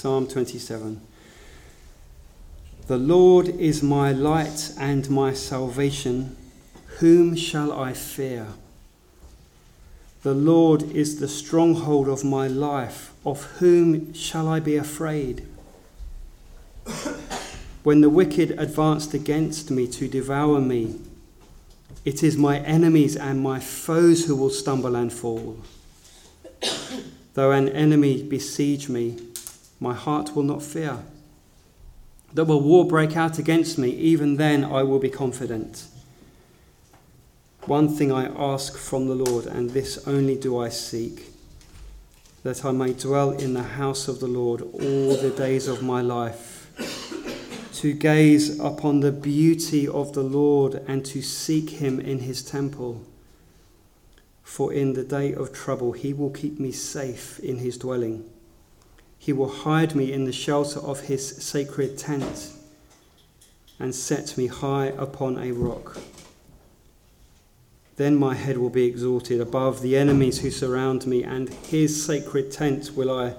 Psalm 27. The Lord is my light and my salvation. Whom shall I fear? The Lord is the stronghold of my life. Of whom shall I be afraid? When the wicked advanced against me to devour me, it is my enemies and my foes who will stumble and fall. Though an enemy besiege me, my heart will not fear. Though a war break out against me, even then I will be confident. One thing I ask from the Lord, and this only do I seek, that I may dwell in the house of the Lord all the days of my life, to gaze upon the beauty of the Lord and to seek him in his temple. For in the day of trouble he will keep me safe in his dwelling. He will hide me in the shelter of his sacred tent and set me high upon a rock. Then my head will be exalted above the enemies who surround me, and at his sacred tent will I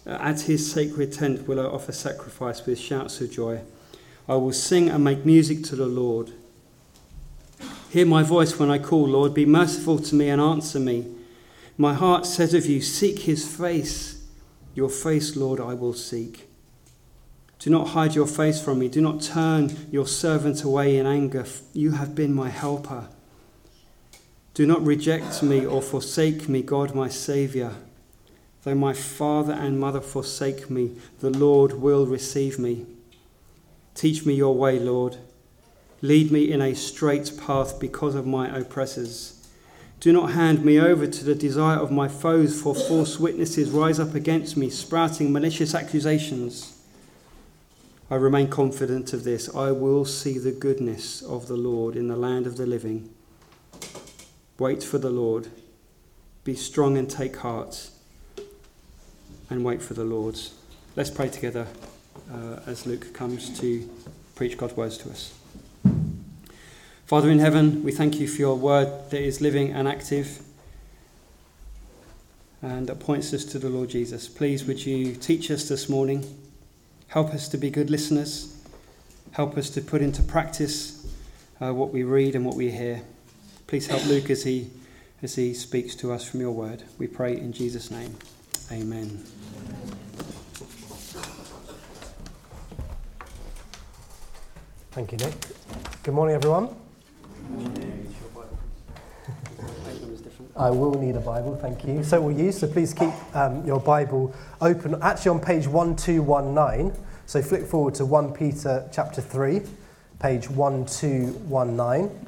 offer sacrifice with shouts of joy. I will sing and make music to the Lord. Hear my voice when I call, Lord. Be merciful to me and answer me. My heart says of you, seek his face. Your face, Lord, I will seek. Do not hide your face from me. Do not turn your servant away in anger. You have been my helper. Do not reject me or forsake me, God, my Saviour. Though my father and mother forsake me, the Lord will receive me. Teach me your way, Lord. Lead me in a straight path because of my oppressors. Do not hand me over to the desire of my foes, for false witnesses rise up against me, sprouting malicious accusations. I remain confident of this. I will see the goodness of the Lord in the land of the living. Wait for the Lord. Be strong and take heart. And wait for the Lord. Let's pray together as Luke comes to preach God's words to us. Father in heaven, we thank you for your word that is living and active and that points us to the Lord Jesus. Please would you teach us this morning, help us to be good listeners, help us to put into practice what we read and what we hear. Please help Luke as he speaks to us from your word. We pray in Jesus' name. Amen. Thank you, Nick. Good morning, everyone. I will need a Bible, thank you. So will you, so please keep your Bible open. Actually on page 1219, so flick forward to 1 Peter chapter 3, page 1219.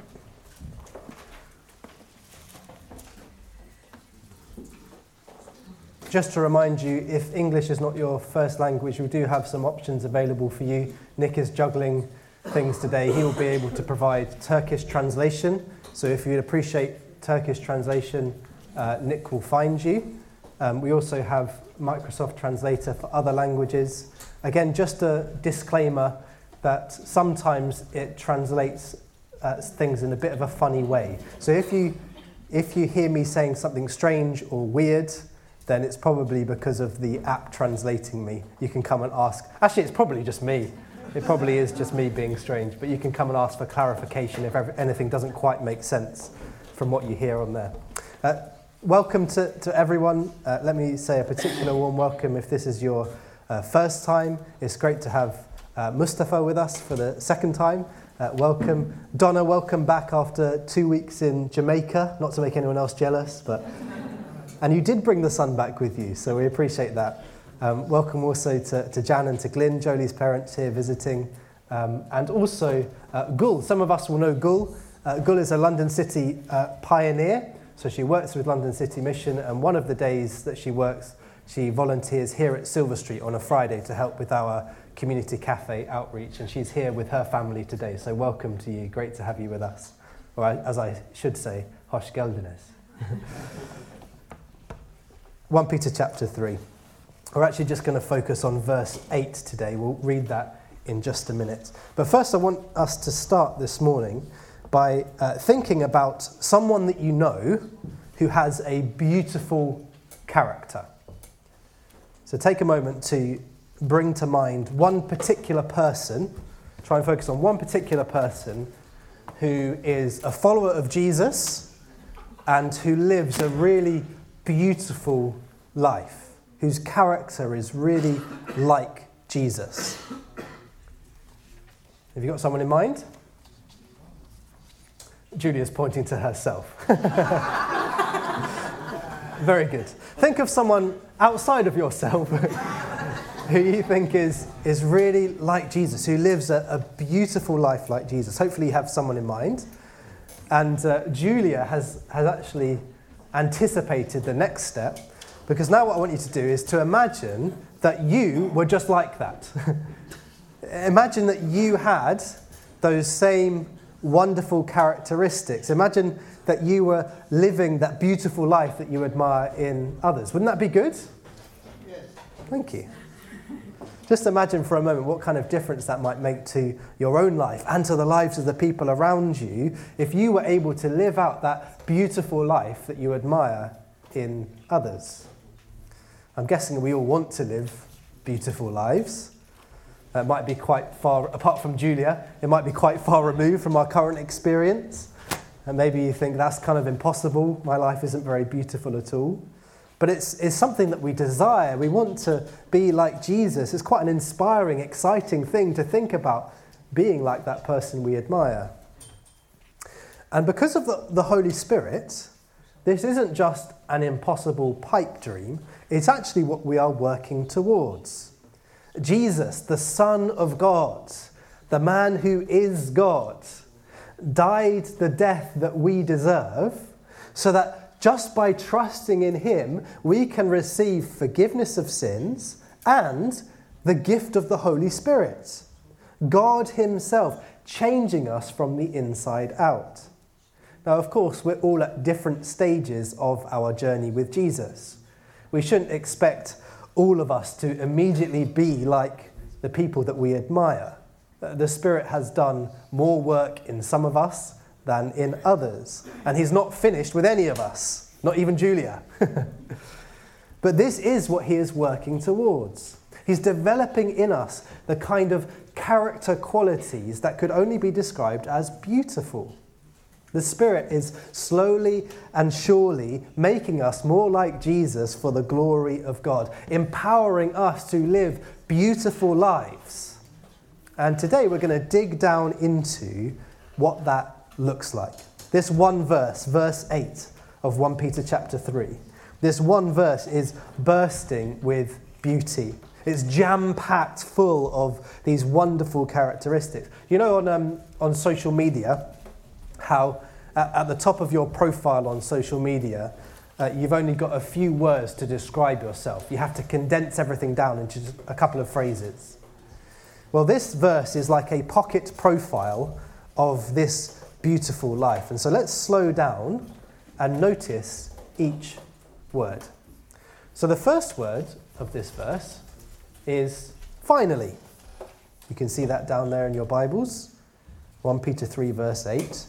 Just to remind you, if English is not your first language, we do have some options available for you. Nick is juggling things today. He will be able to provide Turkish translation. So if you'd appreciate Turkish translation, Nick will find you. We also have Microsoft Translator for other languages. Again, just a disclaimer that sometimes it translates things in a bit of a funny way. So if you hear me saying something strange or weird, then it's probably because of the app translating me. You can come and ask. Actually, it's probably just me. It probably is just me being strange, but you can come and ask for clarification if anything doesn't quite make sense from what you hear on there. Welcome to everyone. Let me say a particular warm welcome if this is your first time. It's great to have Mustafa with us for the second time. Welcome. Donna, welcome back after 2 weeks in Jamaica. Not to make anyone else jealous, but... And you did bring the sun back with you, so we appreciate that. Welcome also to Jan and to Glyn, Jolie's parents here visiting. And also Gul. Some of us will know Gul. Gul is a London City pioneer. So she works with London City Mission, and one of the days that she works, she volunteers here at Silver Street on a Friday to help with our community cafe outreach. And she's here with her family today. So welcome to you. Great to have you with us. Or as I should say, hoş geldiniz. 1 Peter chapter 3. We're actually just going to focus on verse 8 today. We'll read that in just a minute. But first I want us to start this morning by thinking about someone that you know who has a beautiful character. So take a moment to bring to mind one particular person, try and focus on one particular person who is a follower of Jesus and who lives a really beautiful life, whose character is really like Jesus. Have you got someone in mind? Julia's pointing to herself. Very good. Think of someone outside of yourself who you think is really like Jesus, who lives a beautiful life like Jesus. Hopefully you have someone in mind. And Julia has actually anticipated the next step, because now what I want you to do is to imagine that you were just like that. Imagine that you had those same wonderful characteristics. Imagine that you were living that beautiful life that you admire in others. Wouldn't that be good? Yes. Thank you. Just imagine for a moment what kind of difference that might make to your own life and to the lives of the people around you if you were able to live out that beautiful life that you admire in others. I'm guessing we all want to live beautiful lives. It might be quite far, apart from Julia, it might be quite far removed from our current experience. And maybe you think that's kind of impossible, my life isn't very beautiful at all. But it's something that we desire. We want to be like Jesus. It's quite an inspiring, exciting thing to think about, being like that person we admire. And because of the Holy Spirit, this isn't just an impossible pipe dream, it's actually what we are working towards. Jesus, the Son of God, the man who is God, died the death that we deserve, so that just by trusting in him, we can receive forgiveness of sins and the gift of the Holy Spirit. God himself changing us from the inside out. Now, of course, we're all at different stages of our journey with Jesus. We shouldn't expect all of us to immediately be like the people that we admire. The Spirit has done more work in some of us than in others. And he's not finished with any of us, not even Julia. But this is what he is working towards. He's developing in us the kind of character qualities that could only be described as beautiful. The Spirit is slowly and surely making us more like Jesus for the glory of God, empowering us to live beautiful lives. And today we're going to dig down into what that looks like. This one verse, verse 8 of 1 Peter chapter 3, this one verse is bursting with beauty. It's jam-packed full of these wonderful characteristics. You know, on social media, how at the top of your profile on social media, you've only got a few words to describe yourself. You have to condense everything down into just a couple of phrases. Well, this verse is like a pocket profile of this beautiful life. And so let's slow down and notice each word. So the first word of this verse is finally. You can see that down there in your Bibles. 1 Peter 3 verse 8.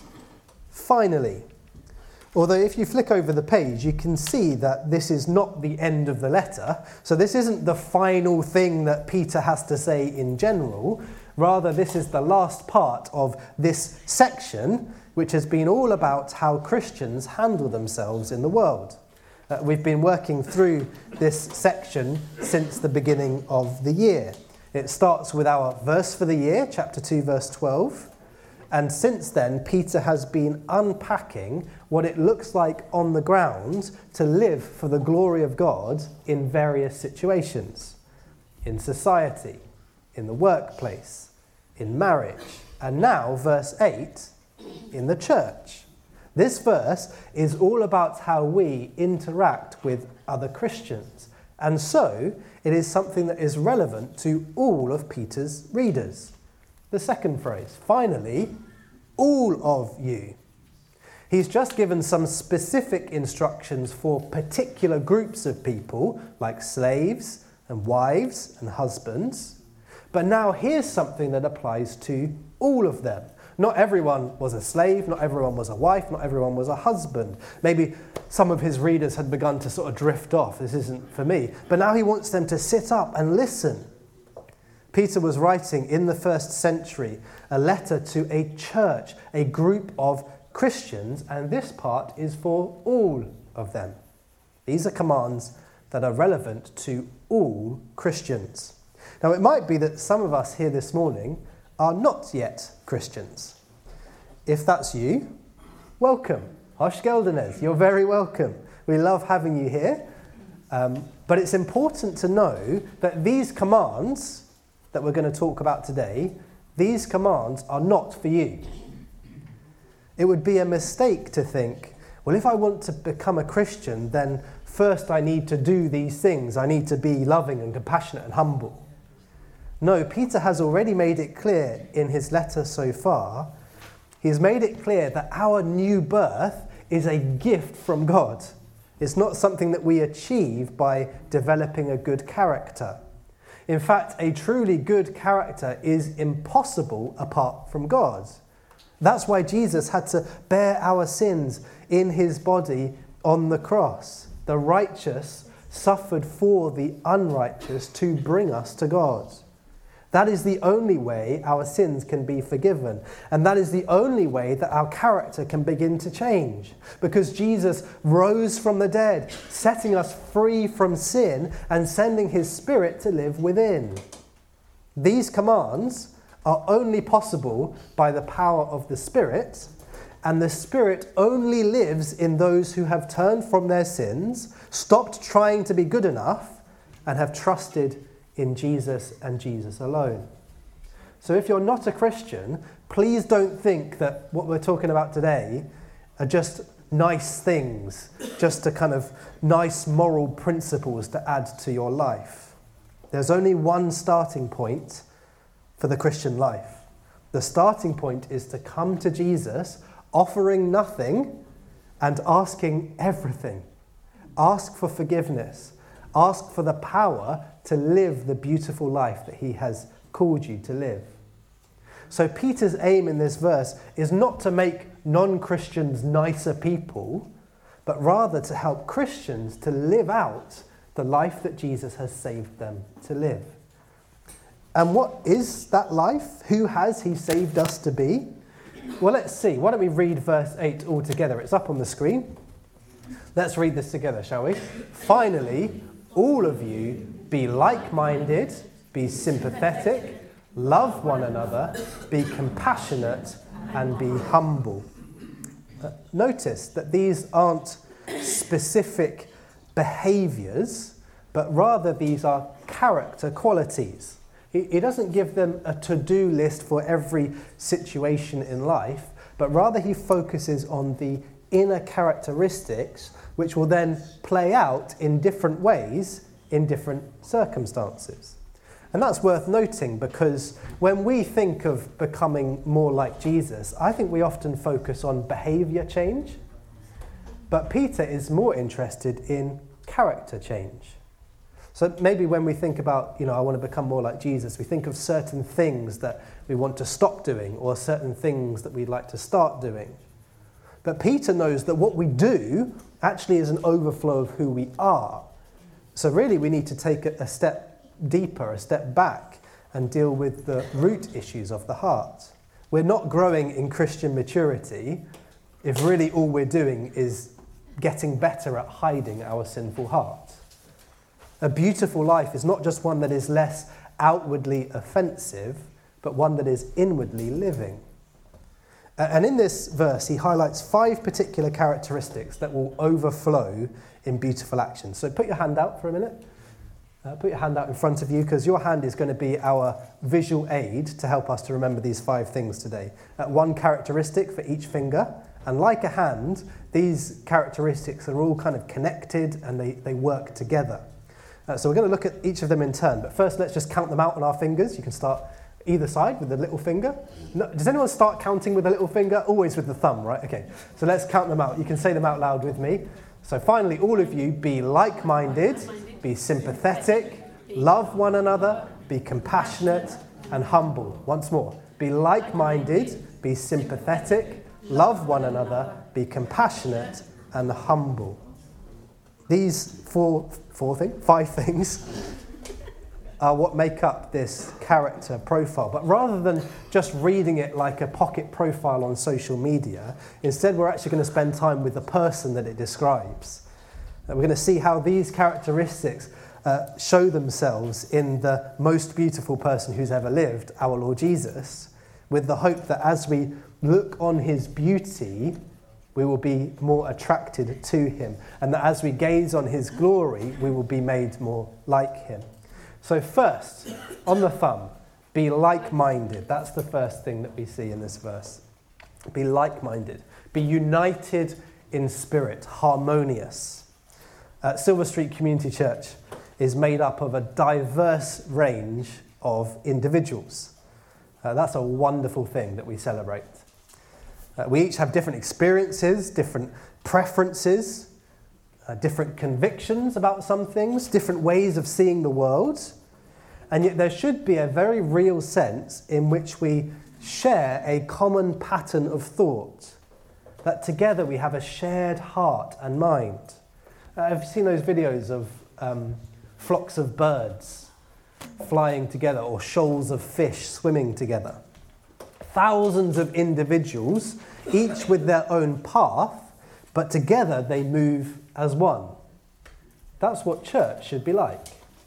Finally. Although if you flick over the page, you can see that this is not the end of the letter. So this isn't the final thing that Peter has to say in general. Rather, this is the last part of this section, which has been all about how Christians handle themselves in the world. We've been working through this section since the beginning of the year. It starts with our verse for the year, chapter 2, verse 12. And since then, Peter has been unpacking what it looks like on the ground to live for the glory of God in various situations. In society, in the workplace, in marriage, and now, verse 8, in the church. This verse is all about how we interact with other Christians. And so, it is something that is relevant to all of Peter's readers. The second phrase, finally, all of you. He's just given some specific instructions for particular groups of people, like slaves and wives and husbands. But now here's something that applies to all of them. Not everyone was a slave, not everyone was a wife, not everyone was a husband. Maybe some of his readers had begun to sort of drift off. This isn't for me. But now he wants them to sit up and listen. Peter was writing in the first century a letter to a church, a group of Christians, and this part is for all of them. These are commands that are relevant to all Christians. Now, it might be that some of us here this morning are not yet Christians. If that's you, welcome. Hoş geldiniz. You're very welcome. We love having you here. But it's important to know that these commands that we're going to talk about today, these commands are not for you. It would be a mistake to think, well, if I want to become a Christian, then first I need to do these things. I need to be loving and compassionate and humble. No, Peter has already made it clear in his letter so far. He's made it clear that our new birth is a gift from God. It's not something that we achieve by developing a good character. In fact, a truly good character is impossible apart from God. That's why Jesus had to bear our sins in his body on the cross. The righteous suffered for the unrighteous to bring us to God. That is the only way our sins can be forgiven. And that is the only way that our character can begin to change. Because Jesus rose from the dead, setting us free from sin and sending his Spirit to live within. These commands are only possible by the power of the Spirit, and the Spirit only lives in those who have turned from their sins, stopped trying to be good enough, and have trusted in Jesus and Jesus alone. So if you're not a Christian, please don't think that what we're talking about today are just nice things, just a kind of nice moral principles to add to your life. There's only one starting point for the Christian life. The starting point is to come to Jesus, offering nothing and asking everything. Ask for forgiveness. Ask for the power to live the beautiful life that he has called you to live. So Peter's aim in this verse is not to make non-Christians nicer people, but rather to help Christians to live out the life that Jesus has saved them to live. And what is that life? Who has he saved us to be? Well, let's see. Why don't we read verse 8 all together? It's up on the screen. Let's read this together, shall we? Finally, all of you be like-minded, be sympathetic, love one another, be compassionate, and be humble. Notice that these aren't specific behaviours, but rather these are character qualities. He doesn't give them a to-do list for every situation in life, but rather he focuses on the inner characteristics which will then play out in different ways in different circumstances. And that's worth noting because when we think of becoming more like Jesus, I think we often focus on behaviour change, but Peter is more interested in character change. So maybe when we think about, I want to become more like Jesus, we think of certain things that we want to stop doing or certain things that we'd like to start doing. But Peter knows that what we do actually is an overflow of who we are. So really we need to take a step deeper, a step back, and deal with the root issues of the heart. We're not growing in Christian maturity if really all we're doing is getting better at hiding our sinful heart. A beautiful life is not just one that is less outwardly offensive, but one that is inwardly living. And in this verse, he highlights 5 particular characteristics that will overflow in beautiful actions. So put your hand out for a minute. Put your hand out in front of you, because your hand is going to be our visual aid to help us to remember these 5 things today. One characteristic for each finger. And like a hand, these characteristics are all kind of connected and they work together. So we're going to look at each of them in turn. But first, let's just count them out on our fingers. You can start either side with the little finger. No, does anyone start counting with the little finger? Always with the thumb, right? Okay, so let's count them out. You can say them out loud with me. So finally, all of you, be like-minded, be sympathetic, love one another, be compassionate and humble. Once more, be like-minded, be sympathetic, love one another, be compassionate and humble. These 5 things are what make up this character profile. But rather than just reading it like a pocket profile on social media, instead we're actually going to spend time with the person that it describes. We're going to see how these characteristics show themselves in the most beautiful person who's ever lived, our Lord Jesus, with the hope that as we look on his beauty, we will be more attracted to him, and that as we gaze on his glory, we will be made more like him. So first, on the thumb, be like-minded. That's the first thing that we see in this verse. Be like-minded. Be united in spirit, harmonious. Silver Street Community Church is made up of a diverse range of individuals. That's a wonderful thing that we celebrate. We each have different experiences, different preferences, different convictions about some things, different ways of seeing the world. And yet there should be a very real sense in which we share a common pattern of thought, that together we have a shared heart and mind. Have you seen those videos of flocks of birds flying together, or shoals of fish swimming together? Thousands of individuals, each with their own path, but together they move as one. That's what church should be like.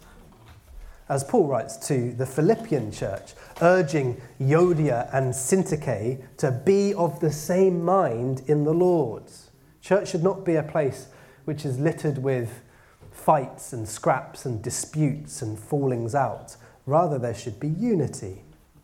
As Paul writes to the Philippian church, urging Euodia and Syntyche to be of the same mind in the Lord. Church should not be a place which is littered with fights and scraps and disputes and fallings out. Rather, there should be unity.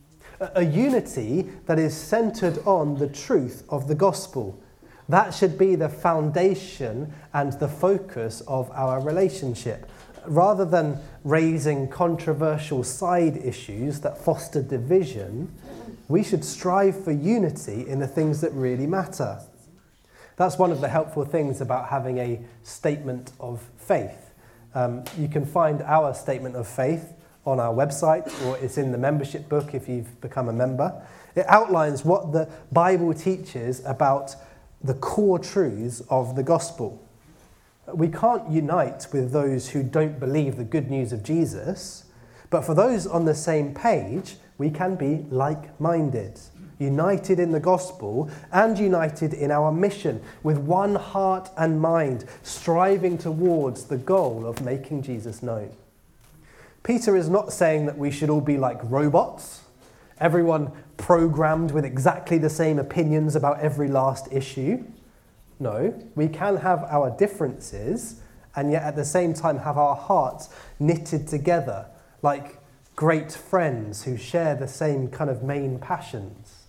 A unity that is centred on the truth of the gospel. That should be the foundation and the focus of our relationship. Rather than raising controversial side issues that foster division, we should strive for unity in the things that really matter. That's one of the helpful things about having a statement of faith. You can find our statement of faith on our website, or it's in the membership book if you've become a member. It outlines what the Bible teaches about the core truths of the gospel. We can't unite with those who don't believe the good news of Jesus, but for those on the same page, we can be like-minded, united in the gospel and united in our mission, with one heart and mind, striving towards the goal of making Jesus known. Peter is not saying that we should all be like robots, everyone programmed with exactly the same opinions about every last issue. No, we can have our differences and yet at the same time have our hearts knitted together like great friends who share the same kind of main passions.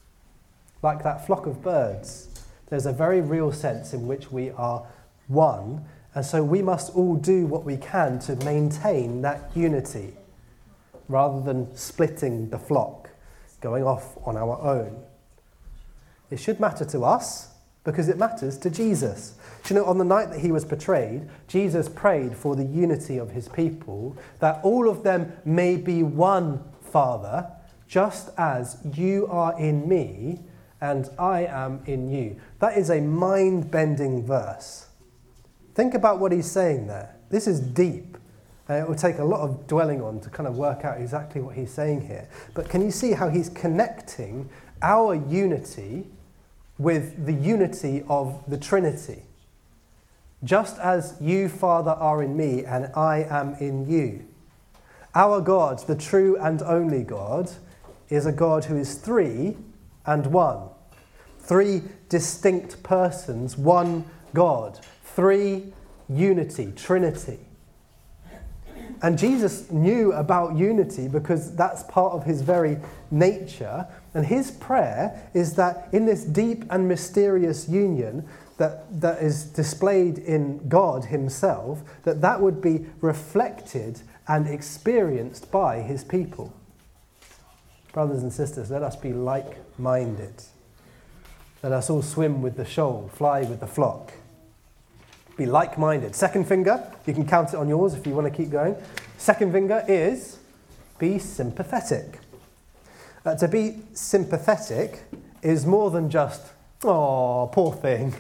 Like that flock of birds, there's a very real sense in which we are one, and so we must all do what we can to maintain that unity rather than splitting the flock, going off on our own. It should matter to us because it matters to Jesus. Do you know, on the night that he was betrayed, Jesus prayed for the unity of his people, that all of them may be one, Father, just as you are in me and I am in you. That is a mind-bending verse. Think about what he's saying there. This is deep. It will take a lot of dwelling on to kind of work out exactly what he's saying here. But can you see how he's connecting our unity with the unity of the Trinity? Just as you, Father, are in me and I am in you. Our God, the true and only God, is a God who is three and one. Three distinct persons, one God. Three, unity, Trinity. And Jesus knew about unity because that's part of his very nature. And his prayer is that in this deep and mysterious union that is displayed in God himself, that would be reflected and experienced by his people. Brothers and sisters, let us be like-minded. Let us all swim with the shoal, fly with the flock. Be like-minded. Second finger, you can count it on yours if you want to keep going. Second finger is be sympathetic. To be sympathetic is more than just, oh, poor thing.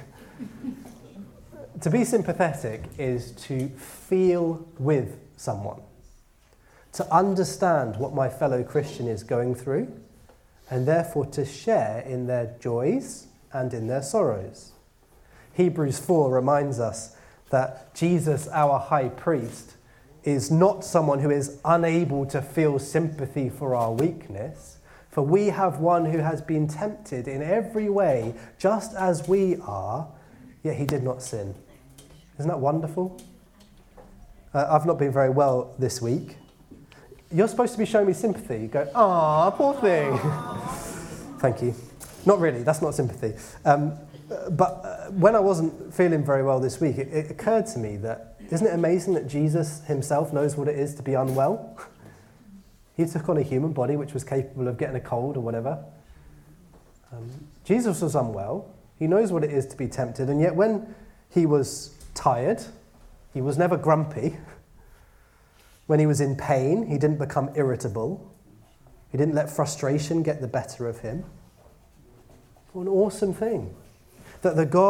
To be sympathetic is to feel with someone. to understand what my fellow Christian is going through, and therefore to share in their joys and in their sorrows. Hebrews 4 reminds us that Jesus, our high priest, is not someone who is unable to feel sympathy for our weakness, for we have one who has been tempted in every way, just as we are, yet he did not sin. Isn't that wonderful? I've not been very well this week. You're supposed to be showing me sympathy. You go, "Ah, poor thing." Thank you. Not really, that's not sympathy. But when I wasn't feeling very well this week, it occurred to me that, isn't it amazing that Jesus himself knows what it is to be unwell? He took on a human body which was capable of getting a cold or whatever. Jesus was unwell. He knows what it is to be tempted, and yet when he was tired, he was never grumpy. When he was in pain, he didn't become irritable. He didn't let frustration get the better of him. What an awesome thing. That the God